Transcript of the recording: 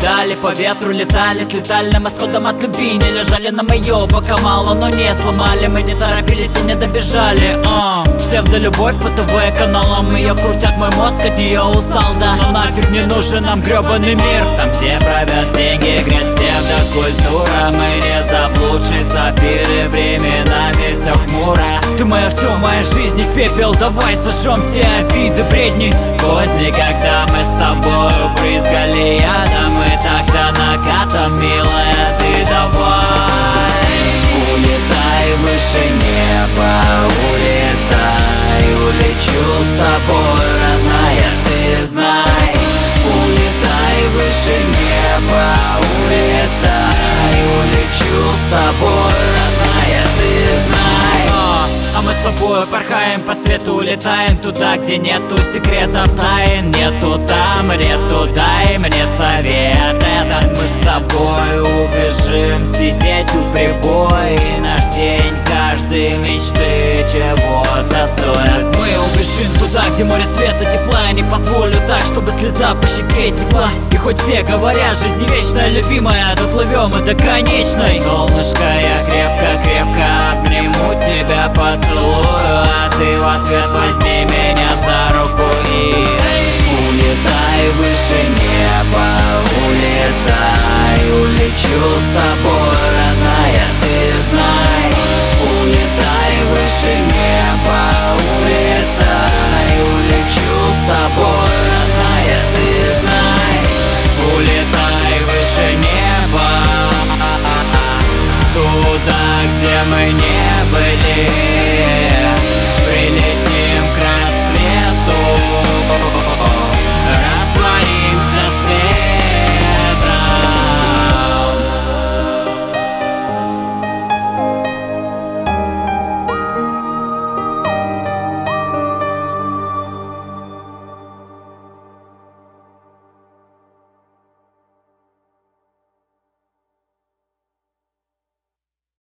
Дали по ветру летали, с летальным исходом от любви. Не лежали на моё, пока мало, но не сломали. Мы не торопились и не добежали. Псевдолюбовь по ТВ-каналам. Ее крутят, мой мозг от нее устал, да. Но нафиг не нужен нам гребаный мир. Там, где правят деньги, грязь, псевдокультура. Мы не заблудшие сапфиры, временами все хмуро. Ты моя все, моя жизнь и в пепел. Давай сожжем те обиды, бредни, козни. Когда мы с тобою брызгали ядом, мы тогда накатом, милая, ты давай. Улетай выше неба, улетай. Улечу с тобой, родная, ты знай. Улетай выше неба, улетай. Улечу с тобой, родная, ты знай. А мы с тобой порхаем по свету, улетаем туда, где нету секретов, тайн. Нету там, нету, дай мне совет этот. Мы с тобой убежим сидеть у прибоя. И наш день, каждой мечты чего-то стоит. Мы убежим туда, где море света, тепла. Я не позволю так, чтобы слеза по щеке текла. И хоть все говорят, жизнь не вечная, любимая, доплывем мы до конечной. Солнышко, я крепко-крепко обниму тебя, поцелую, а ты в ответ возьми меня за руку и улетай выше неба, улетай. Улечу с тобой,